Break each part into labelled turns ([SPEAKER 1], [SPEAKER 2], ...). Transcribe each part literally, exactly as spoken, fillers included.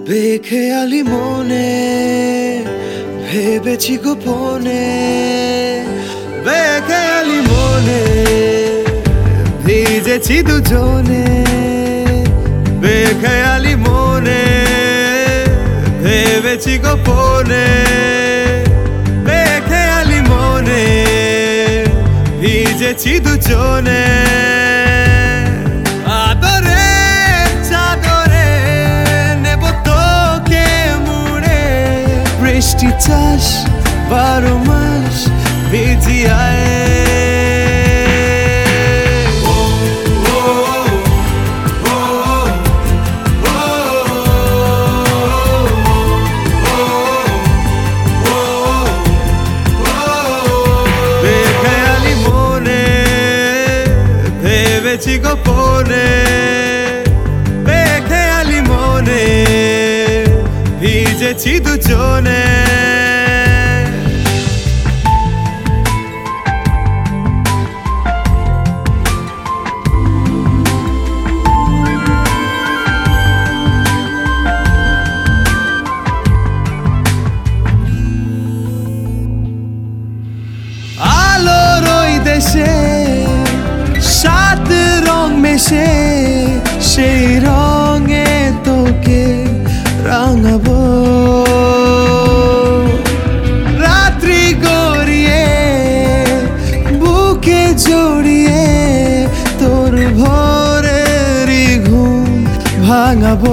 [SPEAKER 1] বেখেয়ালি মনে ভেবেছি গোপনে, বেখেয়ালি মনে ভিজেছি দুজনে, বেখেয়ালি মনে ভেবেছি গোপনে, বেখেয়ালি মনে ভিজেছি দুজনে। বৃষ্টি চাষ বারো মাস ভিজিয়ায়, বেখেয়ালি মনে ভেবেছি গোপনে, বেখেয়ালি মনে ভিজেছি দুজনে। আলোর ওই দেশে সাত রং মেশে, সেই রঙে তোকে রাঙাবো। রাত্রি গড়িয়ে বুকে জড়িয়ে তোর ভোরেরই ঘুম ভাঙাবো।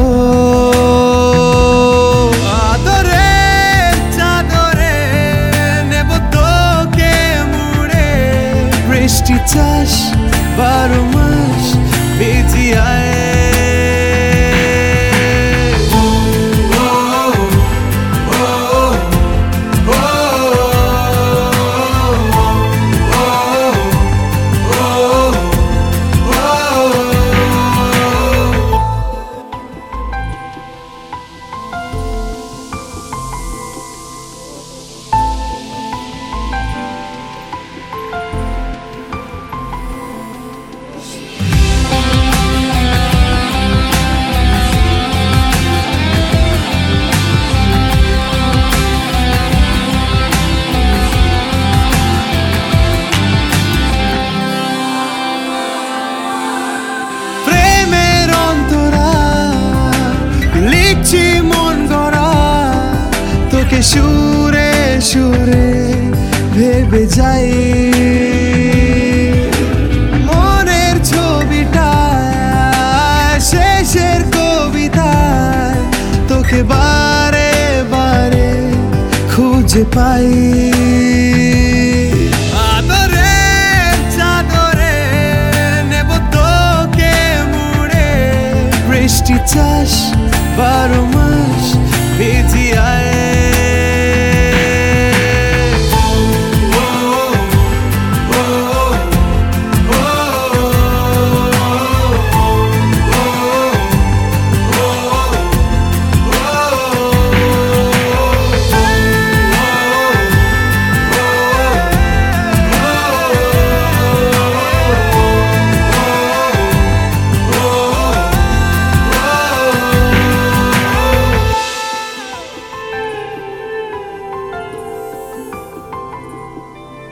[SPEAKER 1] আদরে চাদরে নেব তোকে মুড়ে, বৃষ্টি চাষ বারো মাস ভিজিয়ায়। মন গড়া তোকে সুরে সুরে ভেবে যাই, মনের ছবিটা শেষের কবিতায় তোকে বারে বারে খুঁজে পাই। আদরে চাদরে নেব তোকে মুড়ে, বৃষ্টি চাষ বারো মাস ভিজিয়ায়।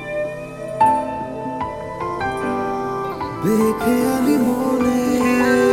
[SPEAKER 1] বেখেয়ালি মনে